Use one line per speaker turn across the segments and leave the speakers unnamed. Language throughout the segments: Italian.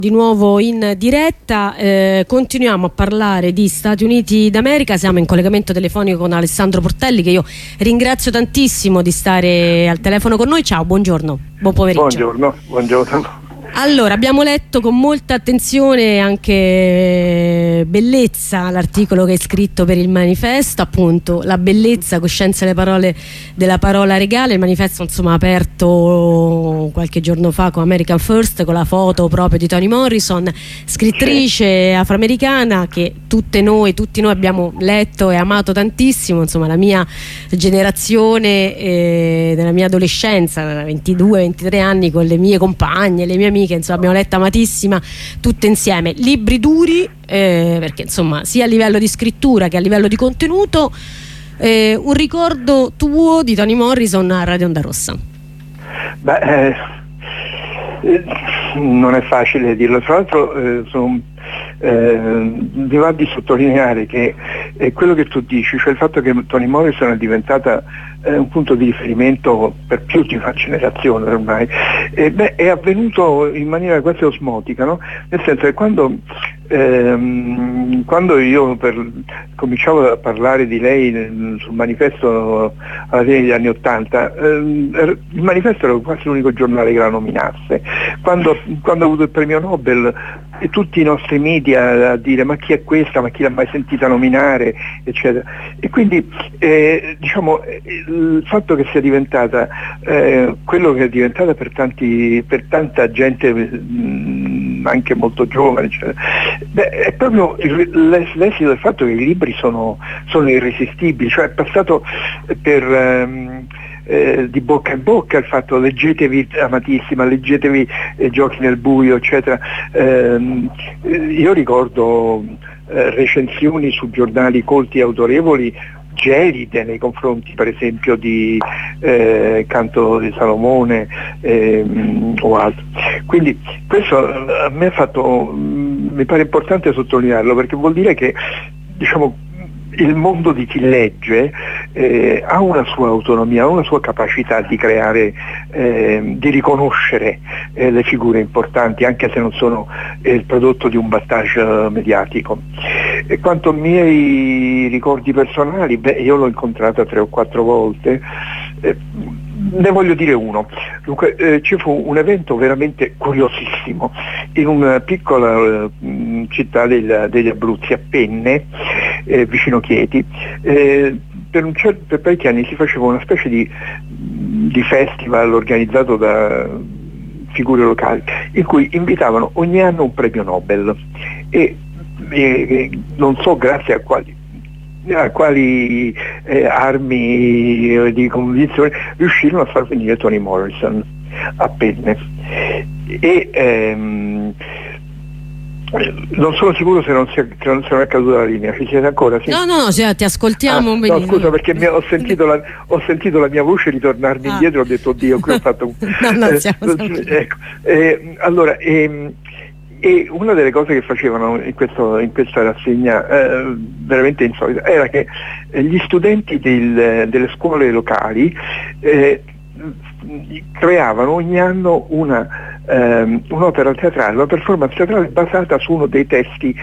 Di nuovo in diretta, continuiamo a parlare di Stati Uniti d'America. Siamo in collegamento telefonico con Alessandro Portelli, che io ringrazio tantissimo di stare al telefono con noi. Ciao, buongiorno, buon pomeriggio.
Buongiorno.
Allora, abbiamo letto con molta attenzione, anche bellezza, l'articolo che hai scritto per il manifesto, appunto la bellezza, coscienza e le parole della parola regale. Il manifesto, insomma, aperto qualche giorno fa con American First, con la foto proprio di Toni Morrison, scrittrice afroamericana che tutti noi abbiamo letto e amato tantissimo. Insomma, la mia generazione della mia adolescenza, 22-23 anni, con le mie compagne, le mie amiche, insomma, abbiamo letto amatissima tutte insieme. Libri duri, perché insomma sia a livello di scrittura che a livello di contenuto. Un ricordo tuo di Toni Morrison a Radio Onda Rossa?
Non è facile dirlo, tra l'altro mi va di sottolineare che quello che tu dici, cioè il fatto che Toni Morrison è diventata un punto di riferimento per più di una generazione ormai, è avvenuto in maniera quasi osmotica, no? Nel senso che quando io cominciavo a parlare di lei sul manifesto alla fine degli anni '80, il manifesto era quasi l'unico giornale che la nominasse. Quando ha avuto il premio Nobel, e tutti i nostri media a dire ma chi è questa, ma chi l'ha mai sentita nominare, eccetera. E quindi il fatto che sia diventata quello che è diventata per tanta gente anche molto giovane, eccetera, è proprio l'esito del fatto che i libri sono irresistibili, cioè è passato di bocca in bocca il fatto: leggetevi Amatissima, leggetevi Giochi nel buio, eccetera. Io ricordo recensioni su giornali colti e autorevoli gelide nei confronti, per esempio, di Canto di Salomone o altro. Quindi questo a me mi pare importante sottolinearlo, perché vuol dire che, diciamo, il mondo di chi legge ha una sua autonomia, ha una sua capacità di creare, di riconoscere le figure importanti, anche se non sono il prodotto di un battage mediatico. E quanto ai miei ricordi personali, io l'ho incontrata 3 o 4 volte. Ne voglio dire uno. Dunque, ci fu un evento veramente curiosissimo in una piccola città degli Abruzzi, a Penne, vicino Chieti. Per parecchi anni si faceva una specie di festival organizzato da figure locali, in cui invitavano ogni anno un premio Nobel, e non so grazie a quali armi di convinzione riuscirono a far venire Toni Morrison a Penne. E non sono sicuro se non sia caduta la linea. Ci siete ancora? Sì?
No, ti ascoltiamo.
No, scusa, perché ho sentito la mia voce ritornarmi indietro, ho detto oddio, qui ho fatto un... ecco. Allora, e una delle cose che facevano in questa rassegna veramente insolita era che gli studenti delle scuole locali creavano ogni anno un'opera teatrale, una performance teatrale basata su uno dei testi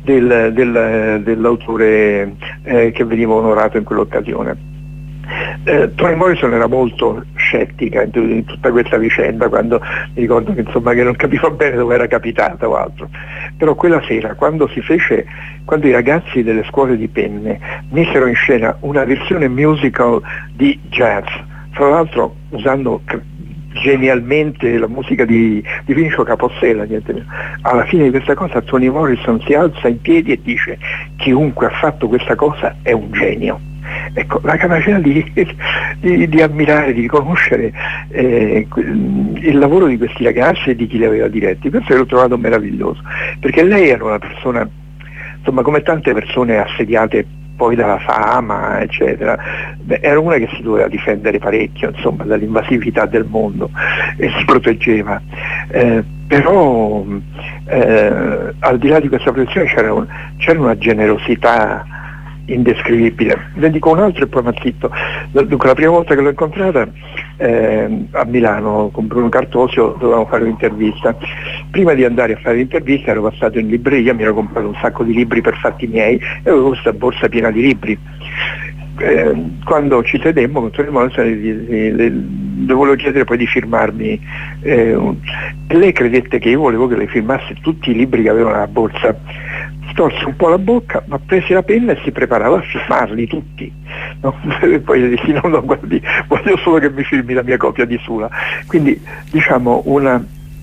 dell'autore che veniva onorato in quell'occasione. Toni Morrison era molto scettica in tutta questa vicenda, quando mi ricordo che non capiva bene dove era capitata o altro. Però quella sera, quando i ragazzi delle scuole di Penne misero in scena una versione musical di jazz, fra l'altro usando genialmente la musica di Vinicio Capossela, niente meno. Alla fine di questa cosa Toni Morrison si alza in piedi e dice: chiunque ha fatto questa cosa è un genio. Ecco, la capacità di ammirare, di riconoscere il lavoro di questi ragazzi e di chi li aveva diretti, questo l'ho trovato meraviglioso, perché lei era una persona, insomma, come tante persone assediate poi dalla fama, eccetera, era una che si doveva difendere parecchio, insomma, dall'invasività del mondo, e si proteggeva. Però al di là di questa protezione c'era una generosità indescrivibile. Ne dico un altro e poi mi zitto. Dunque, la prima volta che l'ho incontrata a Milano con Bruno Cartosio, dovevamo fare un'intervista. Prima di andare a fare l'intervista ero passato in libreria, mi ero comprato un sacco di libri per fatti miei e avevo questa borsa piena di libri. Quando ci sedemmo con Tony Morrison le volevo chiedere poi di firmarmi lei credette che io volevo che lei firmasse tutti i libri che avevano nella borsa, storse un po' la bocca, ma prese la penna e si preparava a firmarli tutti, no? E poi gli dissi no, guardi, voglio solo che mi firmi la mia copia di Sula. Quindi diciamo un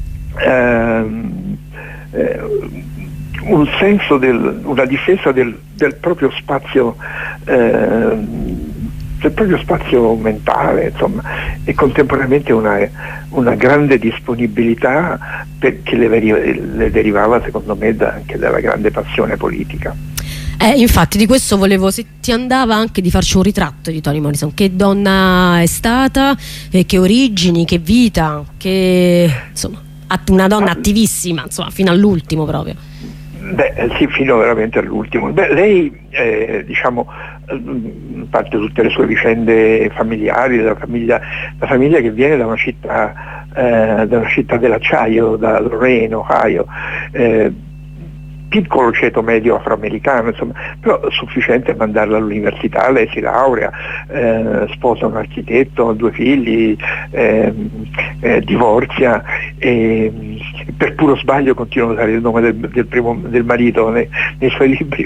senso una difesa del proprio spazio mentale, insomma, e contemporaneamente una grande disponibilità che le derivava secondo me anche dalla grande passione politica.
Infatti di questo volevo, se ti andava anche di farci un ritratto di Toni Morrison, che donna è stata, che origini, che vita, che insomma una donna attivissima, insomma, fino all'ultimo proprio.
Sì, fino veramente all'ultimo. Lei, diciamo, parte tutte le sue vicende familiari, la famiglia che viene da una città dell'acciaio, da Lorain, Ohio, piccolo ceto medio afroamericano, insomma, però sufficiente a mandarla all'università. Lei si laurea, sposa un architetto, ha 2 figli, divorzia e per puro sbaglio continua a usare il nome del marito nei suoi libri,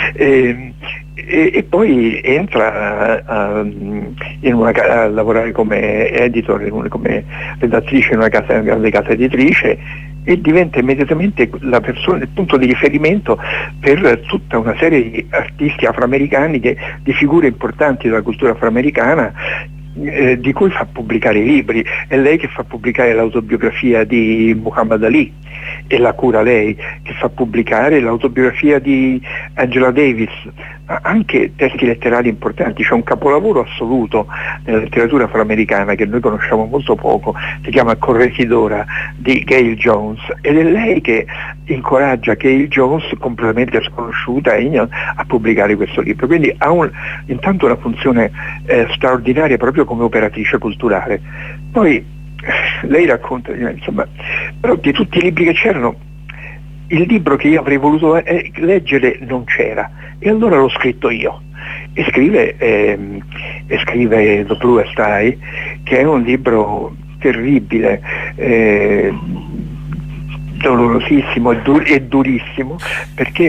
e poi entra a lavorare come editor, come redattrice in una grande casa editrice, e diventa immediatamente il punto di riferimento per tutta una serie di artisti afroamericani, di figure importanti della cultura afroamericana, di cui fa pubblicare i libri. È lei che fa pubblicare l'autobiografia di Muhammad Ali, e la cura lei, che fa pubblicare l'autobiografia di Angela Davis, anche testi letterari importanti. C'è un capolavoro assoluto nella letteratura afroamericana che noi conosciamo molto poco, si chiama Corregidora di Gail Jones, ed è lei che incoraggia Gail Jones, completamente sconosciuta, a pubblicare questo libro. Quindi ha intanto una funzione straordinaria proprio come operatrice culturale. Poi lei racconta, insomma, però di tutti i libri che c'erano, il libro che io avrei voluto leggere non c'era, e allora l'ho scritto io. E scrive The Bluest Eye, che è un libro terribile, dolorosissimo e durissimo, perché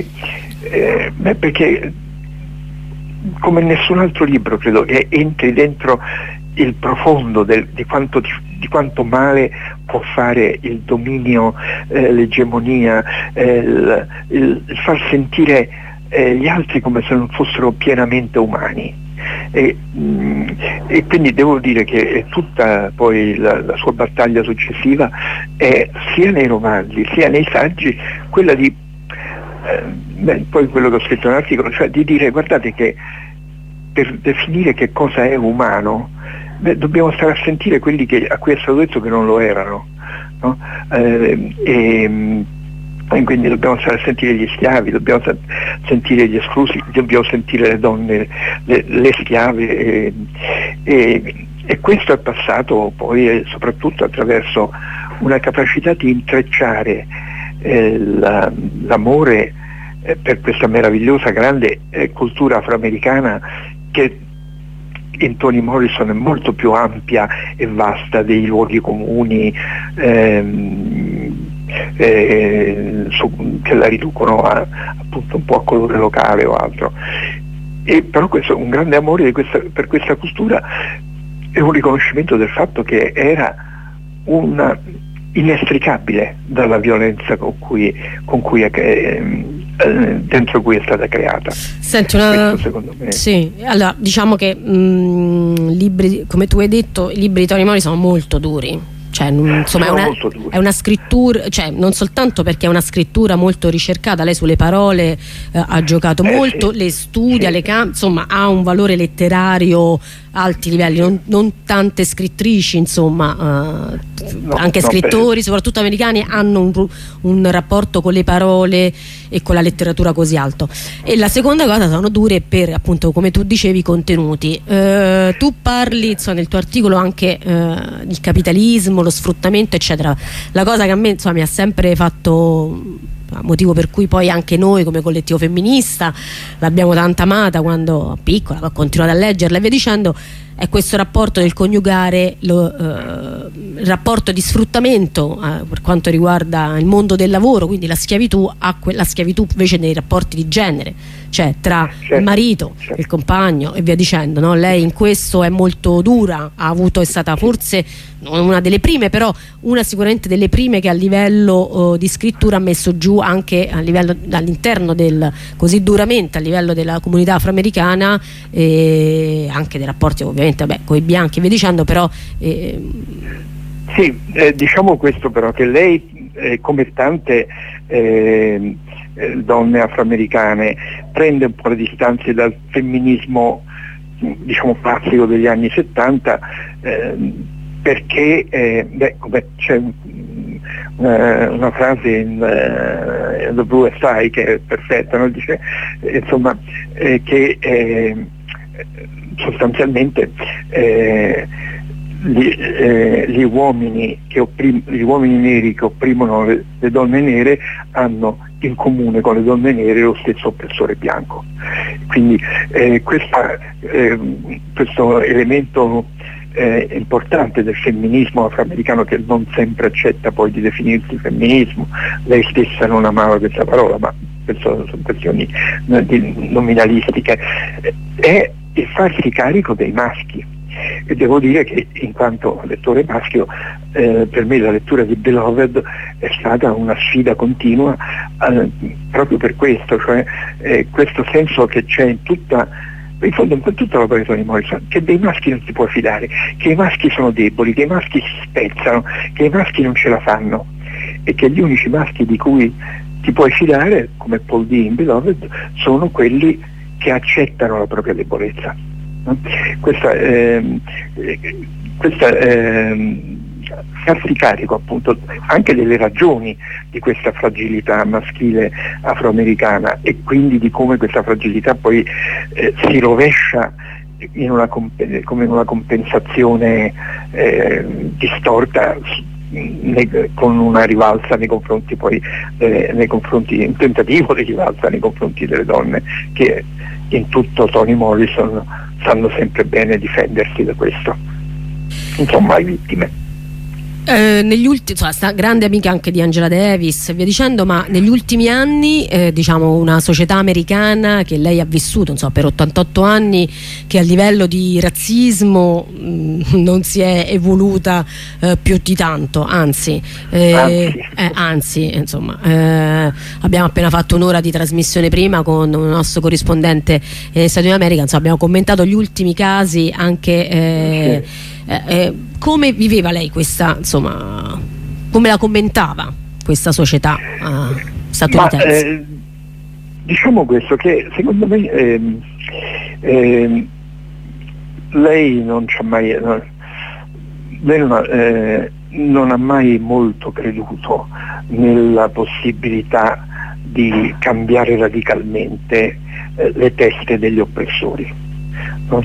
come nessun altro libro credo che entri dentro il profondo di quanto male può fare il dominio, l'egemonia, il far sentire gli altri come se non fossero pienamente umani. E quindi devo dire che è tutta poi la sua battaglia successiva è, sia nei romanzi sia nei saggi, quella di poi quello che ho scritto nell'articolo, cioè di dire: guardate che per definire che cosa è umano dobbiamo stare a sentire quelli a cui è stato detto che non lo erano, no? E quindi dobbiamo stare a sentire gli schiavi, dobbiamo sentire gli esclusi, dobbiamo sentire le donne, le schiave, e questo è passato poi soprattutto attraverso una capacità di intrecciare l'amore per questa meravigliosa grande cultura afroamericana, che in Toni Morrison è molto più ampia e vasta dei luoghi comuni che la riducono appunto un po' a colore locale o altro. E però questo, un grande amore per questa cultura, è un riconoscimento del fatto che era inestricabile dalla violenza dentro cui è stata creata.
Senti,
questo secondo me.
Sì, allora diciamo che libri, come tu hai detto, i libri di Toni Morrison sono molto duri. Cioè, insomma, è una scrittura, cioè non soltanto perché è una scrittura molto ricercata, lei sulle parole ha giocato molto,
sì,
le studia,
sì,
insomma ha un valore letterario alti livelli, non tante scrittrici, insomma, anche scrittori, soprattutto americani, hanno un rapporto con le parole e con la letteratura così alto. E la seconda cosa, sono dure per, appunto, come tu dicevi, i contenuti. Tu parli, insomma, nel tuo articolo anche il capitalismo, lo sfruttamento, eccetera. La cosa che a me, insomma, mi ha sempre fatto, motivo per cui poi anche noi come collettivo femminista l'abbiamo tanto amata quando piccola, ho continuato a leggerla e via dicendo, è questo rapporto del coniugare il rapporto di sfruttamento per quanto riguarda il mondo del lavoro, quindi la schiavitù, la schiavitù invece nei rapporti di genere, cioè tra il marito, il compagno e via dicendo, no? Lei in questo è molto dura, è stata forse una delle prime, però una sicuramente delle prime che a livello di scrittura ha messo giù anche a livello all'interno così duramente a livello della comunità afroamericana, e anche dei rapporti ovviamente con i bianchi e via dicendo, però
sì, diciamo questo però, che lei come tante donne afroamericane prende un po' le distanze dal femminismo, diciamo, classico degli anni 70, perché c'è una frase in The Blue Sky che è perfetta, no? Dice insomma che sostanzialmente gli uomini neri che opprimono le donne nere hanno in comune con le donne nere lo stesso oppressore bianco. Quindi questo elemento importante del femminismo afroamericano, che non sempre accetta poi di definirsi femminismo, lei stessa non amava questa parola, ma sono questioni nominalistiche, è il farsi carico dei maschi. E devo dire che, in quanto lettore maschio, per me la lettura di Beloved è stata una sfida continua, proprio per questo, cioè questo senso che c'è in fondo in tutta l'opera di Toni Morrison, che dei maschi non si può fidare, che i maschi sono deboli, che i maschi si spezzano, che i maschi non ce la fanno, e che gli unici maschi di cui ti puoi fidare, come Paul D. in Beloved, sono quelli che accettano la propria debolezza. Questa farsi carico appunto anche delle ragioni di questa fragilità maschile afroamericana, e quindi di come questa fragilità poi si rovescia come in una compensazione distorta, con una rivalsa nei confronti poi un tentativo di rivalsa nei confronti delle donne, che in tutto Toni Morrison sanno sempre bene difendersi da questo. Non sono mai vittime.
Negli ultimi, grande amica anche di Angela Davis e via dicendo, ma negli ultimi anni diciamo una società americana che lei ha vissuto per 88 anni, che a livello di razzismo non si è evoluta più di tanto, anzi insomma, abbiamo appena fatto un'ora di trasmissione prima con un nostro corrispondente negli Stati Uniti d'America, abbiamo commentato gli ultimi casi anche come viveva lei questa, insomma, come la commentava questa società statunitense?
Diciamo questo, che secondo me lei non ha mai molto creduto nella possibilità di cambiare radicalmente le teste degli oppressori, no?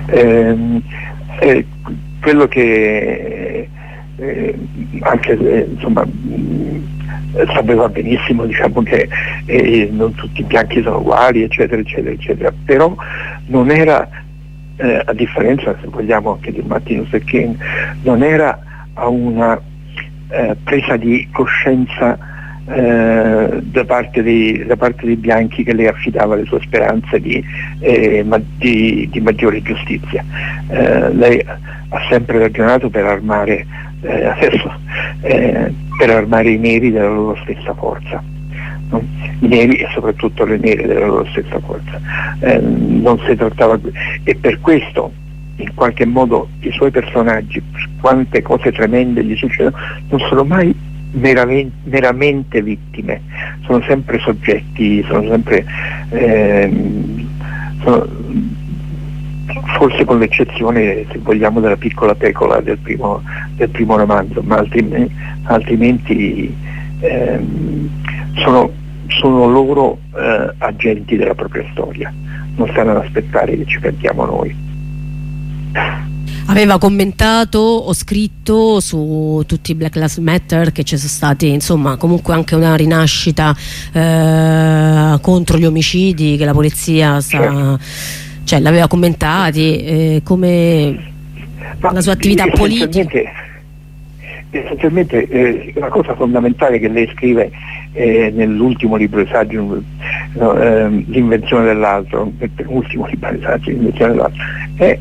Quello che anche insomma sapeva benissimo, diciamo, che non tutti i bianchi sono uguali, eccetera eccetera eccetera, però non era, a differenza, se vogliamo, anche di Martin Luther King, non era a una presa di coscienza da parte dei bianchi che lei affidava le sue speranze di maggiore giustizia. Lei ha sempre ragionato per armare i neri della loro stessa forza, no? I neri e soprattutto le nere della loro stessa forza. Non si trattava, e per questo in qualche modo i suoi personaggi, quante cose tremende gli succedono, non sono mai meramente vittime, sono sempre soggetti, sono sempre forse con l'eccezione, se vogliamo, della piccola pecora del primo romanzo, ma altrimenti sono loro agenti della propria storia, non stanno ad aspettare che ci cantiamo noi.
Aveva commentato o scritto su tutti i Black Lives Matter, che ci sono stati, insomma, comunque anche una rinascita contro gli omicidi, che la polizia cioè l'aveva commentati, come la sua attività politica.
Essenzialmente una cosa fondamentale che lei scrive nell'ultimo libro di saggi, L'invenzione dell'altro, nel penultimo libro di saggi, L'invenzione dell'altro, è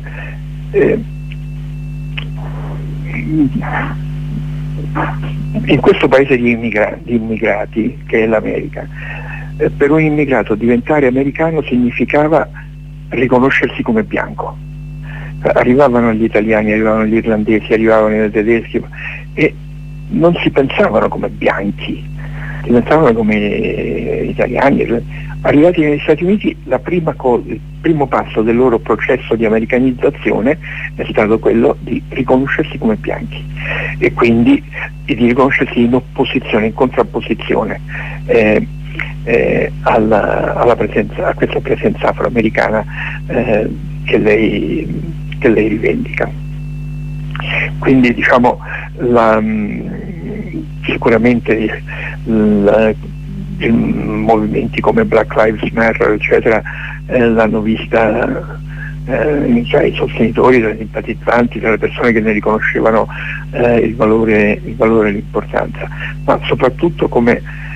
in questo paese di immigrati che è l'America, per un immigrato diventare americano significava riconoscersi come bianco. Arrivavano gli italiani, arrivavano gli irlandesi, arrivavano i tedeschi e non si pensavano come bianchi, si pensavano come italiani. Arrivati negli Stati Uniti il primo passo del loro processo di americanizzazione è stato quello di riconoscersi come bianchi e quindi di riconoscersi in opposizione, in contrapposizione a questa presenza afroamericana che lei rivendica. Quindi diciamo sicuramente movimenti come Black Lives Matter eccetera l'hanno vista, cioè i sostenitori, i simpatizzanti, delle persone che ne riconoscevano il valore e l'importanza, ma soprattutto come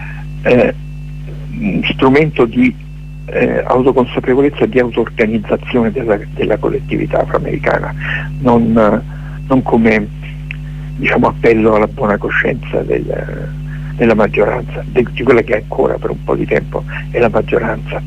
strumento di autoconsapevolezza e di auto-organizzazione della collettività afroamericana, non come, diciamo, appello alla buona coscienza della maggioranza, di quella che ancora per un po' di tempo è la maggioranza.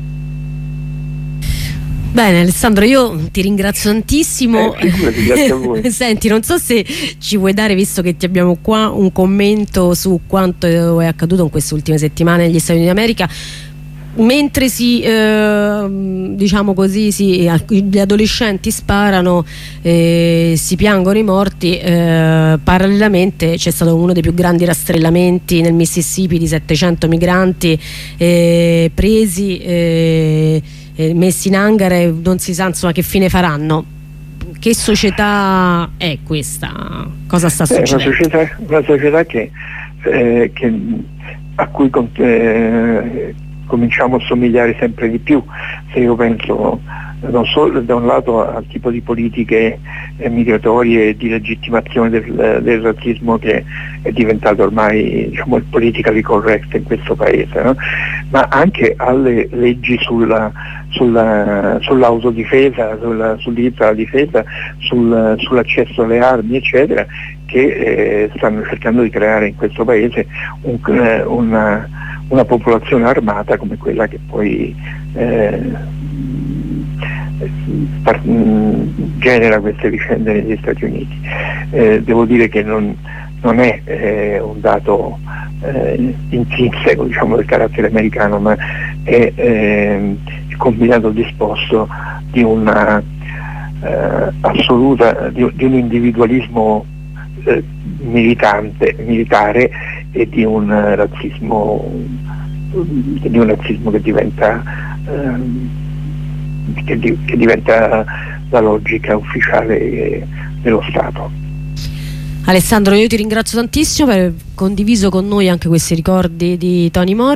Bene Alessandro, io ti ringrazio tantissimo.
Grazie a voi.
Senti, non so se ci vuoi dare, visto che ti abbiamo qua, un commento su quanto è accaduto in queste ultime settimane negli Stati Uniti d'America, mentre diciamo così, gli adolescenti sparano, si piangono i morti, parallelamente c'è stato uno dei più grandi rastrellamenti nel Mississippi di 700 migranti presi, messi in hangar e non si sa insomma che fine faranno. Che società è questa? Cosa sta succedendo?
Una società a cui cominciamo a somigliare sempre di più, se io penso non solo da un lato al tipo di politiche migratorie e di legittimazione del razzismo che è diventato ormai, diciamo, il politically correct in questo paese, no? Ma anche alle leggi sull'autodifesa, sul diritto alla difesa, sull'accesso alle armi eccetera, che stanno cercando di creare in questo paese una popolazione armata come quella che poi genera queste vicende negli Stati Uniti. Devo dire che non è un dato intrinseco, diciamo, del carattere americano, ma è il combinato disposto di una assoluta di un individualismo militare e di un razzismo che diventa la logica ufficiale dello Stato.
Alessandro, io ti ringrazio tantissimo per aver condiviso con noi anche questi ricordi di Tony Morrison.